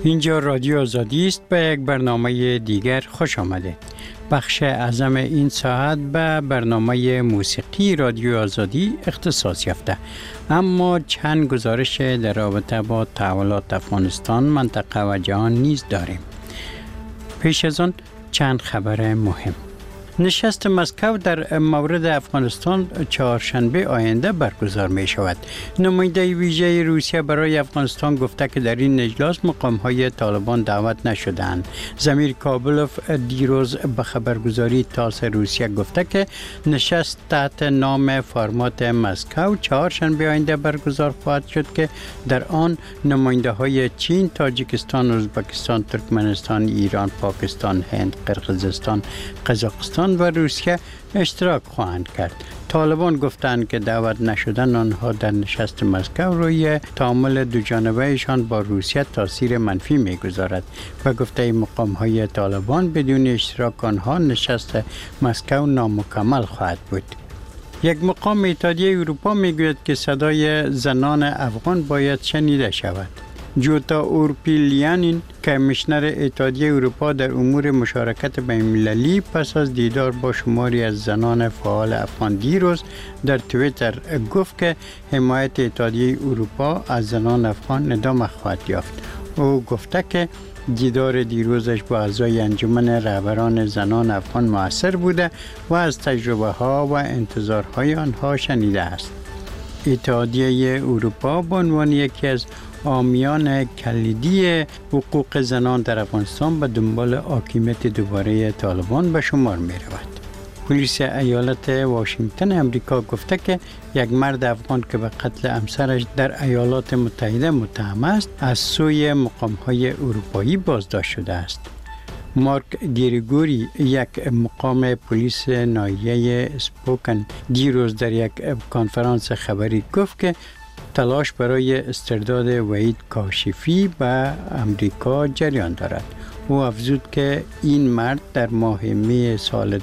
اینجا رادیو آزادی است. به یک برنامه دیگر خوش آمدید. بخش اعظم این ساعت به برنامه موسیقی رادیو آزادی اختصاص یافته، اما چند گزارش در رابطه با تحولات افغانستان، منطقه و جهان نیز داریم. پیش از آن چند خبر مهم. نشست مسکو در مورد افغانستان چهارشنبه آینده برگزار می شود. نماینده ویژه روسیه برای افغانستان گفته که در این اجلاس مقام‌های طالبان دعوت نشدند. زمیر کابلوف دیروز به خبرگزاری تاس روسیه گفته که نشست تحت نام فرمات مسکو چهارشنبه آینده برگزار خواهد شد که در آن نماینده های چین، تاجیکستان، ازبکستان، ترکمنستان، ایران، پاکستان، هند، قرقیزستان، قزاقستان و روسیه اشتراک خواهند کرد. طالبان گفتند که دعوت نشدن آنها در نشست مسکو روی تعامل دوجانبه‌شان با روسیه تاثیر منفی می‌گذارد. و گفته مقام‌های طالبان بدون اشتراک آنها نشست مسکو نامکمل خواهد بود. یک مقام اتحادیه اروپا میگوید که صدای زنان افغان باید شنیده شود. جوتا اورپیلیانین کمیشنر اتحادیه اروپا در امور مشارکت بین‌المللی پس از دیدار با شماری از زنان فعال افغان دیروز در توییتر گفت که حمایت اتحادیه اروپا از زنان افغان ادامه خواهد یافت. او گفته که دیدار دیروزش با اعضای انجمن رهبران زنان افغان مؤثر بوده و از تجربه ها و انتظارهای آنها شنیده است. اتحادیه اروپا به عنوان یکی از حامیان کلیدی حقوق زنان در افغانستان به دنبال حاکمیت دوباره طالبان به شمار می رود. پلیس ایالت واشنگتن امریکا گفته که یک مرد افغان که به قتل همسرش در ایالات متحده متهم است، از سوی مقام‌های اروپایی بازداشت شده است. مارک گریگوری، یک مقام پلیس ناحیه اسپوکن، دیروز در یک کنفرانس خبری گفت که تلاش برای استرداد وحید کاشفی به امریکا جریان دارد. او افزود که این مرد در ماه می سال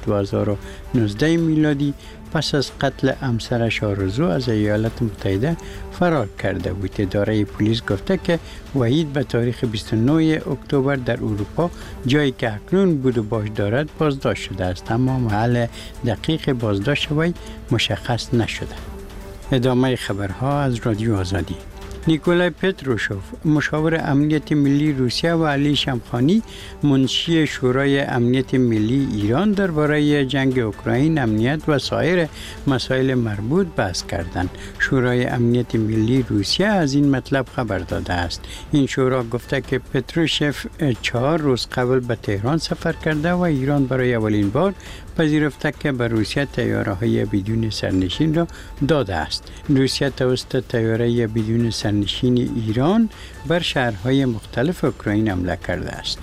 2019 میلادی پس از قتل همسرش آرزو از ایالات متحده فرار کرده بود. اداره پلیس گفته که وحید به تاریخ 29 اکتبر در اروپا، جایی که اکنون بود و باش دارد، بازداشت شده است، اما محل دقیق بازداشت وی مشخص نشده. ادامه خبرها از رادیو آزادی. نیکولای پتروشوف، مشاور امنیت ملی روسیه، و علی شمخانی، منشی شورای امنیت ملی ایران، درباره جنگ اوکراین، امنیت و سایر مسائل مربوط بحث کردند. شورای امنیت ملی روسیه از این مطلب خبر داده است. این شورا گفته که پتروشوف 4 روز قبل به تهران سفر کرده و ایران برای اولین بار پذیرفته که به روسیه طیاره‌های بدون سرنشین را داده است. روسیه توسط طیاره بدون سرنشین ایران بر شهرهای مختلف اوکراین حمله کرده است.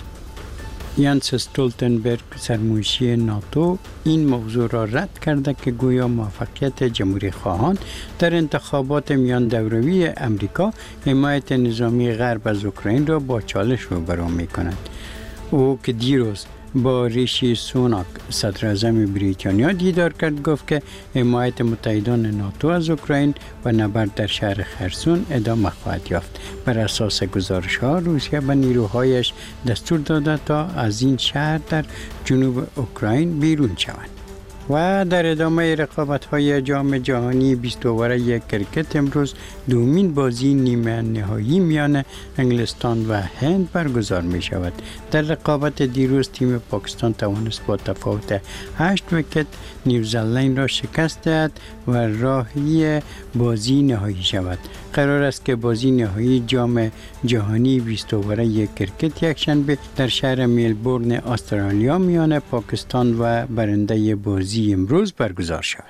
یانس استولتنبرگ، سرمنشی ناتو، این موضوع را رد کرده که گویا موفقیت جمهوری خواهان در انتخابات میان دوروی امریکا حمایت نظامی غرب از اوکراین را با چالش روبرو می‌کند. او که دیروز با ریشی سوناک، صدر اعظم بریتانیا، دیدار کرد، گفت که حمایت متحدان ناتو از اوکراین و نبرد در شهر خرسون ادامه خواهد یافت. بر اساس گزارش‌ها، روسیه به نیروهایش دستور داده تا از این شهر در جنوب اوکراین بیرون شوند. و در ادامه رقابت‌های جام جهانی 20 اوره کرکت، امروز دومین بازی نیمه نهایی میان انگلستان و هند برگزار می شود. در رقابت دیروز تیم پاکستان توانست با تفاوت 8 ویکت نیوزلند را شکست دهد و راهی بازی نهایی شود. قرار است که بازی نهایی جام جهانی 20 اوره کرکت یکشنبه در شهر ملبورن، استرالیا، میان پاکستان و برنده بازی امروز برگزار شود.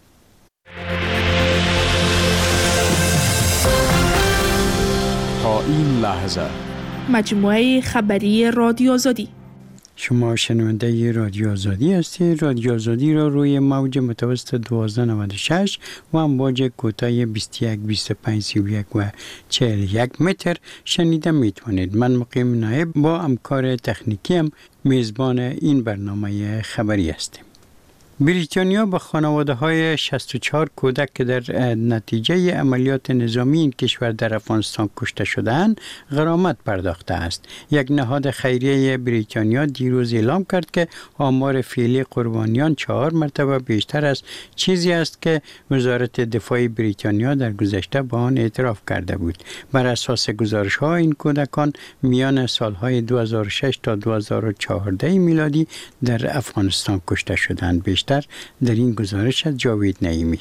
تا این لحظه مجموعه خبری رادیو آزادی. شما شنونده رادیو آزادی هستید. رادیو آزادی را روی موج متوسط 1296 و امواج کوتاه 21 25 31 و 41 متر شنیده میتونید. من مقیم نایب با همکار تکنیکی هم میزبان این برنامه خبری هستیم. بریتانیا به خانواده های 64 کودک که در نتیجه عملیات نظامی این کشور در افغانستان کشته شدند غرامت پرداخته است. یک نهاد خیریه بریتانیا دیروز اعلام کرد که آمار فعلی قربانیان 4 مرتبه بیشتر از چیزی است که وزارت دفاع بریتانیا در گذشته با آن اعتراف کرده بود. بر اساس گزارش ها این کودکان میان سالهای 2006 تا 2014 میلادی در افغانستان کشته شدند. بیشتر در این گزارش از جاوید نعیمی.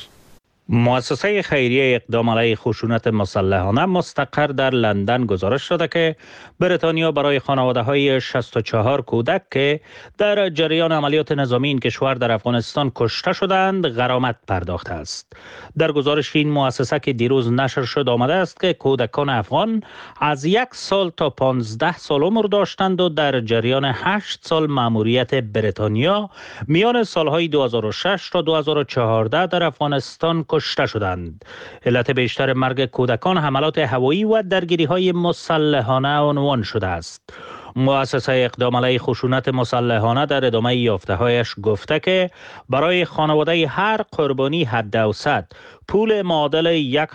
مؤسسه خیریه اقدام علیه خشونت مسلحانه مستقر در لندن گزارش داده که بریتانیا برای خانواده‌های 64 کودک که در جریان عملیات نظامی این کشور در افغانستان کشته شدند غرامت پرداخته است. در گزارش این مؤسسه که دیروز نشر شد آمده است که کودکان افغان از 1 سال تا 15 سال عمر داشتند و در جریان 8 سال مأموریت بریتانیا میان سالهای 2006 تا 2014 در افغانستان کشته شدند. علت بیشتر مرگ کودکان حملات هوایی و درگیری‌های مسلحانه عنوان شده است. مؤسسه اقدام علیه خشونت مسلحانه در ادامه یافته‌هایش گفته که برای خانواده هر قربانی حداوسط پول معادل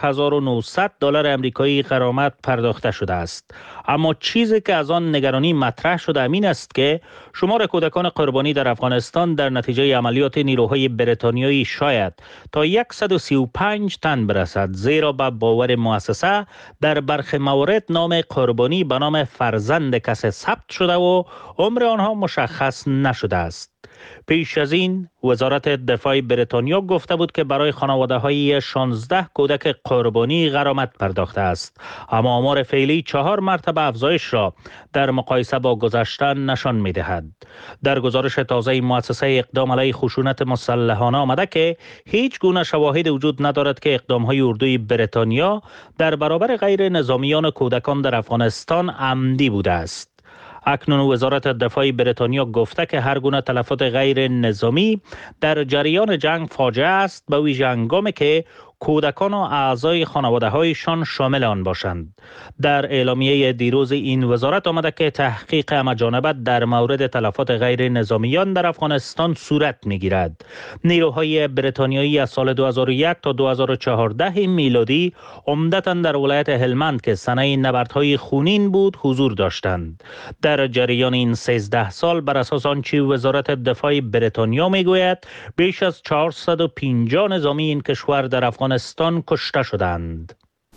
1900 دلار آمریکایی غرامت پرداخته شده است. اما چیزی که از آن نگرانی مطرح شده این است که شمار کودکان قربانی در افغانستان در نتیجه عملیات نیروهای بریتانیایی شاید تا 135 تن برسد، زیرا به باور مؤسسه در برخی موارد نام قربانی به نام فرزند کسی ثبت شده و عمر آنها مشخص نشده است. پیش از این وزارت دفاع بریتانیا گفته بود که برای خانواده‌های 16 کودک قربانی غرامت پرداخته است، اما آمار فعلی 4 مرتبه افزایش را در مقایسه با گذشته نشان می‌دهد. در گزارش تازه مؤسسه اقدام علیه خشونت مسلحانه آمده که هیچ گونه شواهد وجود ندارد که اقدام‌های اردوی بریتانیا در برابر غیر نظامیان کودکان در افغانستان عمدی بوده است. اکنون وزارت دفاع بریتانیا گفته که هر گونه تلفات غیر نظامی در جریان جنگ فاجعه است، به ویژه هنگامی که کودکان و اعضای خانواده‌هایشان شامل آن باشند. در اعلامیه دیروز این وزارت آمده که تحقیق همه‌جانبه در مورد تلفات غیر نظامیان در افغانستان صورت می‌گیرد. نیروهای بریتانیایی از سال 2001 تا 2014 میلادی عمدتاً در ولایت هلمند که صحنه نبردهای خونین بود حضور داشتند. در جریان این 13 سال بر اساس آنچه وزارت دفاع بریتانیا میگوید بیش از 450 نظامی این کشور در افغانستان کشته شدند.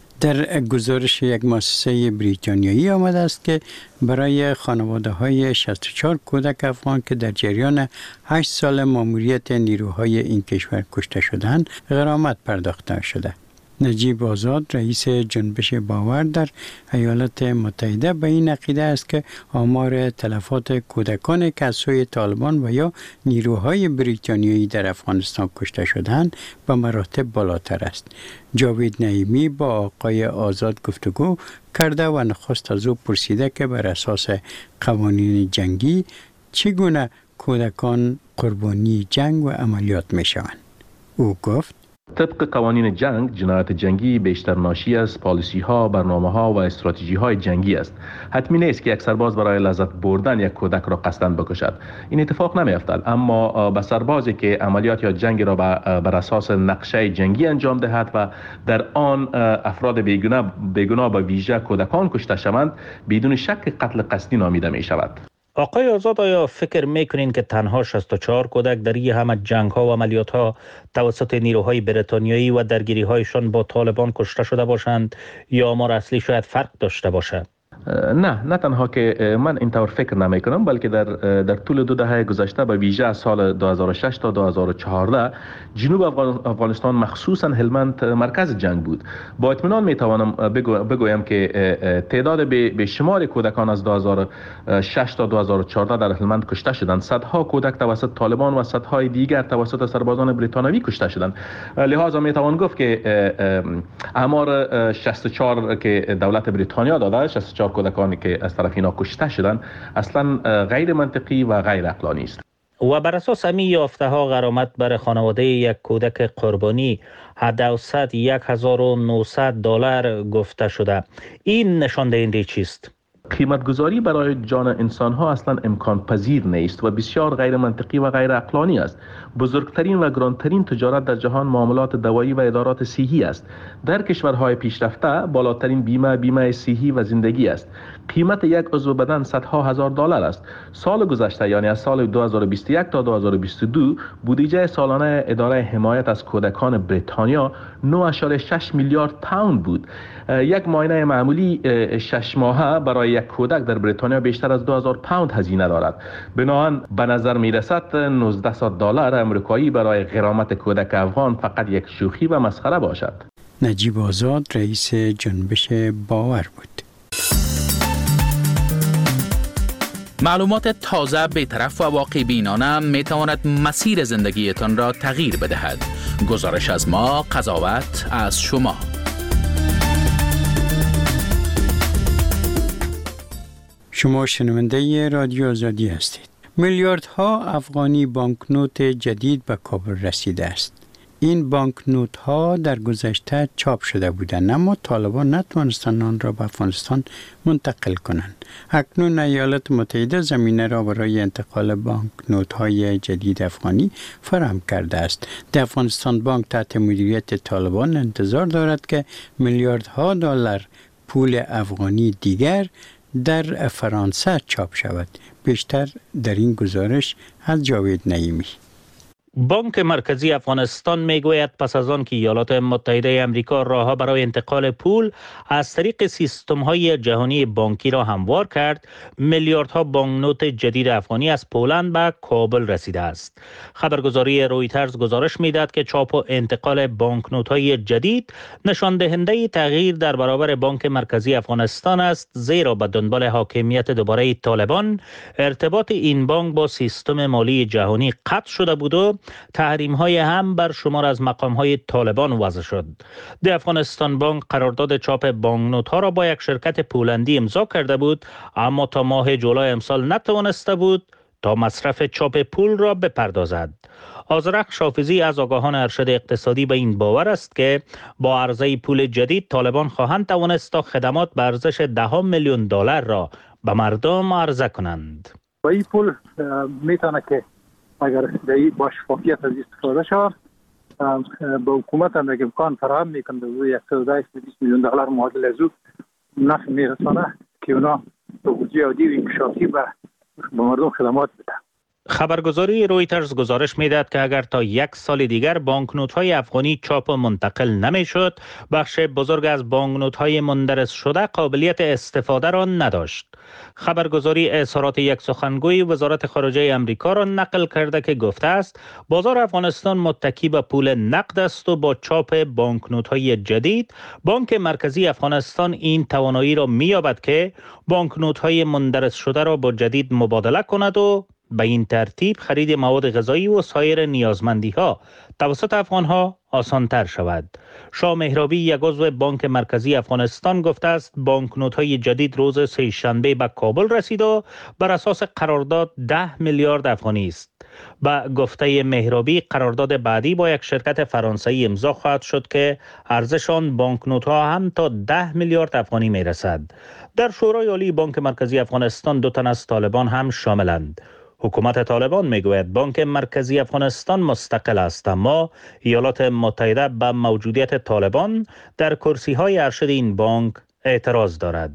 در گزارش یک مؤسسه بریتانیایی آمده است که برای خانواده های 64 کودک افغان که در جریان 8 سال مأموریت نیروهای این کشور کشته شدند غرامت پرداخته شده. نجیب آزاد رئیس جنبش باور در ایالات متحده به این عقیده است که آمار تلفات کودکان که از سوی طالبان و یا نیروهای بریتانیایی در افغانستان کشته شدند به مراتب بالاتر است. جاوید نعیمی با آقای آزاد گفتگو کرده و نخست از او پرسیده که بر اساس قوانین جنگی چگونه کودکان قربانی جنگ و عملیات می شوند. او گفت طبق قوانین جنگ، جنایت جنگی بیشتر ناشی از پالیسی ها، برنامه ها و استراتژی های جنگی است. حتمی نیست که یک سرباز برای لذت بردن یک کودک را قصداً بکشد. این اتفاق نمی افتد، اما به سربازی که عملیات یا جنگ را بر اساس نقشه جنگی انجام دهد و در آن افراد بیگناه به ویژه کودکان کشته شوند، بدون شک قتل قصدی نامیده می شود. آقای آزاد، آیا فکر میکنین که تنها 64 کودک در این همه جنگ ها و عملیات ها توسط نیروهای بریتانیایی و درگیری هایشان با طالبان کشته شده باشند یا آمار اصلی شاید فرق داشته باشد؟ نه تنها که من اینطور فکر نمی کنم، بلکه در طول 2 دهه گذشته به ویژه از سال 2006 تا 2014 جنوب افغانستان مخصوصا هلمند مرکز جنگ بود. با اطمینان می توانم بگویم که تعداد بیشمار کودکان از 2006 تا 2014 در هلمند کشته شدند. صدها کودک توسط طالبان و صدهای دیگر توسط سربازان بریتانیایی کشته شدند. لذا می توان گفت که آمار 64 که دولت بریتانیا داده، 64 کودکانی که از طرف اینا کشته شدند، اصلا غیر منطقی و غیر عقلانی است. و بر اساس همین یافته ها غرامت بر خانواده یک کودک قربانی حداوسط 1900 دلار گفته شده. این نشان دهنده چیست؟ قیمتگذاری برای جان انسان ها اصلا امکان پذیر نیست و بسیار غیر منطقی و غیر عقلانی است. بزرگترین و گرانترین تجارت در جهان معاملات دوایی و ادارات صحی است. در کشورهای پیشرفته بالاترین بیمه صحی و زندگی است. قیمت یک عضو بدن صدها هزار دلار است. سال گذشته یعنی از سال 2021 تا 2022 بودجه سالانه اداره حمایت از کودکان بریتانیا 9.6 میلیارد پوند بود. یک معاینه معمولی 6 ماهه برای یک کودک در بریتانیا بیشتر از 2000 پوند هزینه دارد. بنابراین به نظر می رسد 1900 دلار امریکایی برای غرامت کودک افغان فقط یک شوخی و مسخره باشد. نجیب آزاد رئیس جنبش باور بود. معلومات تازه، بی‌طرف و واقع بینانه می تواند مسیر زندگیتان را تغییر بدهد. گزارش از ما، قضاوت از شما. شما شنونده رادیو آزادی هستید. میلیاردها افغانی بانکنوت جدید به کابل رسیده است. این بانکنوت ها در گذشته چاپ شده بودند، اما طالبان نتوانستند آن را به افغانستان منتقل کنند. اکنون ایالات متحده زمینه را برای انتقال بانکنوت های جدید افغانی فراهم کرده است. در افغانستان بانک تحت مدیریت طالبان انتظار دارد که میلیاردها دلار پول افغانی دیگر در فرانسه چاپ شود. بیشتر در این گزارش از جاوید نعیمی. بانک مرکزی افغانستان میگوید پس از آن که ایالات متحده آمریکا راهها برای انتقال پول از طریق سیستم‌های جهانی بانکی را هموار کرد، میلیاردها بانکنوت جدید افغانی از پولند به کابل رسیده است. خبرگزاری رویترز گزارش میدهد که چاپ و انتقال بانکنوت‌های جدید نشان دهنده تغییر در برابر بانک مرکزی افغانستان است، زیرا به دنبال حاکمیت دوباره طالبان ارتباط این بانک با سیستم مالی جهانی قطع شده بود و تحریم‌های هم بر شمار از مقام‌های طالبان وضع شد. در افغانستان بانک قرارداد چاپ بانکنوت‌ها را با یک شرکت پولندی امضا کرده بود، اما تا ماه جولای امسال نتوانسته بود تا مصرف چاپ پول را بپردازد. آذرخ شافزی از آگاهان ارشد اقتصادی به این باور است که با عرضه پول جدید طالبان خواهند توانست تا خدمات به ارزش 10 میلیون دلار را به مردم عرضه کنند. با این پول میتونه که اگر دایی با شفافیت از استفاده شود با حکومت هم یک امکان فراهم میکنه و 120 میلیون دلار معادل از او نفع میرسانه که اونا توجیه عادی و انکشافی به مردم خدمات بده. خبرگزاری رویترز گزارش میدهد که اگر تا یک سال دیگر بانکنوت‌های افغانی چاپ و منتقل نمیشد، بخش بزرگ از بانکنوت‌های مندرس شده قابلیت استفاده را نداشت. خبرگزاری اظهارات یک سخنگوی وزارت خارجه آمریکا را نقل کرده که گفته است بازار افغانستان متکی به پول نقد است و با چاپ بانکنوت‌های جدید بانک مرکزی افغانستان این توانایی را می‌یابد که بانکنوت‌های مندرس شده را با جدید مبادله کند و به این ترتیب خرید مواد غذایی و سایر نیازمندی‌ها توسط افغان‌ها آسان‌تر شود. شاه مهرابی یک عضو بانک مرکزی افغانستان گفته است بانکنوت‌های جدید روز سه‌شنبه به کابل رسید و بر اساس قرارداد 10 میلیارد افغانی است. با گفته مهرابی قرارداد بعدی با یک شرکت فرانسوی امضا خواهد شد که ارزش آن بانکنوت‌ها هم تا 10 میلیارد افغانی می‌رسد. در شورای عالی بانک مرکزی افغانستان 2 تن از طالبان هم شاملند. حکومت طالبان میگوید بانک مرکزی افغانستان مستقل است، اما ایالات متحده به موجودیت طالبان در کرسی‌های ارشد این بانک اعتراض دارد.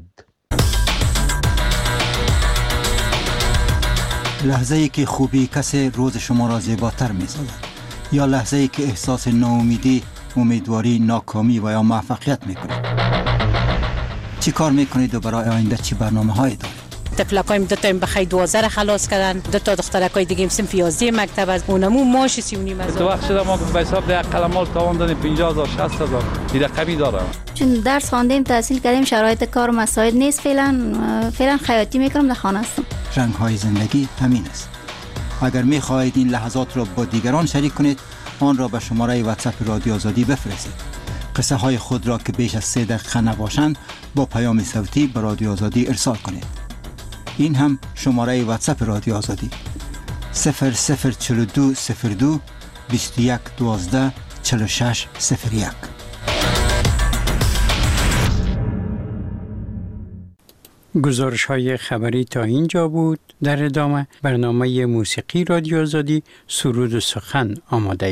لحظه‌ای که خوبی کسی روز شما را زیباتر می‌سازد، یا لحظه‌ای که احساس ناامیدی، امیدواری، ناکامی و یا موفقیت می‌کنید. چی کار می‌کنید و برای آینده چی برنامه‌هایی دارید؟ طفلکایم 2 تا بخی 12 خلاص کردن، 2 تا دخترکای دیگه صنف 11 مکتب از اونمو ماش 3.5 هزار. تو وقت شده ما به حساب ده قلمال تاوان دادیم 50000 60000 این رقمی دارم. چون درس خواندیم تحصیل کردیم شرایط کار مساعد نیست، فعلا خیاطی میکنم در خانه هستم. رنگ‌های زندگی همین است. اگر می‌خواهید این لحظات را با دیگران شریک کنید، آن را به شماره واتساپ رادیو آزادی بفرستید. قصه های خود را که بیش از 3 دقیقه نباشند با پیام صوتی به رادیو آزادی ارسال کنید. این هم شماره واتساپ رادیو آزادی 0042 02 21 12 46 01. گزارش های خبری تا اینجا بود. در ادامه برنامه موسیقی رادیو آزادی سرود و سخن آماده